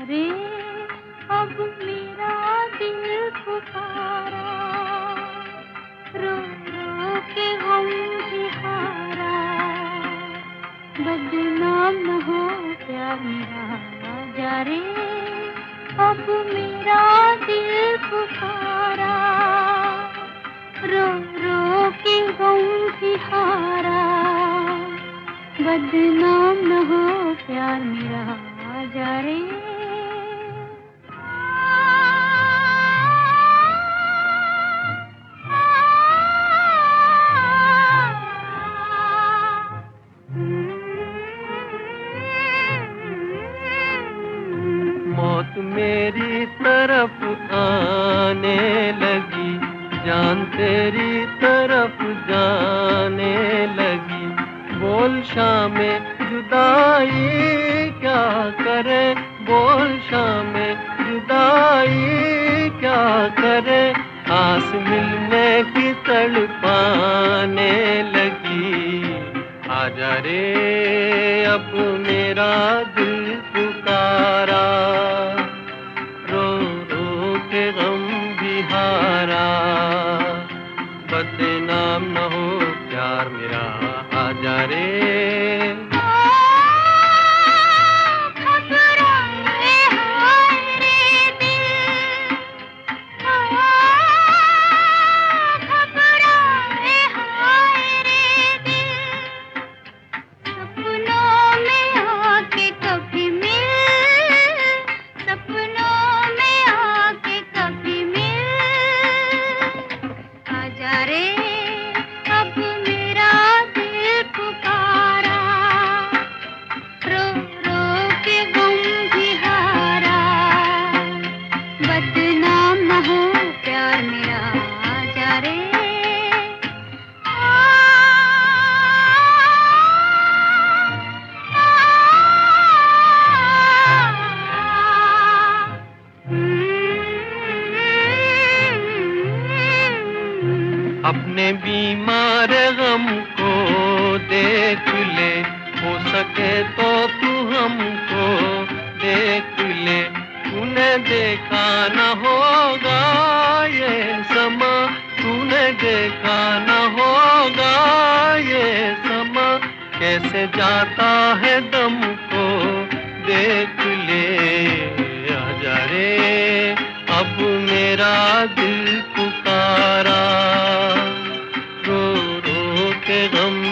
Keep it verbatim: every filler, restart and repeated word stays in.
रे अब मेरा दिल पुकारा, रो रो के गम भी हारा, बदनाम न हो प्यार मेरा, जा रे अब मेरा दिल पुकारा, रो रो के गम भी हारा, बदनाम न हो प्यार मेरा, जा रे। मौत मेरी तरफ आने लगी, जान तेरी तरफ जाने लगी, बोल शामे जुदाई क्या करे, बोल शामे जुदाई क्या करे, आस मिलने की तड़पाने लगी, आजा रे अब मेरा दिल पुकारा, रो रो के गम भी हारा, बदनाम न हो प्यार मेरा, आजा रे। अपने बीमार गम को देख ले, हो सके तो तू हमको देख ले, तूने देखा न होगा ये समा, तूने देखा न होगा ये समा, कैसे जाता है दम को देख ले, आजा रे अब मेरा दिल पुकारा, रो रो के गम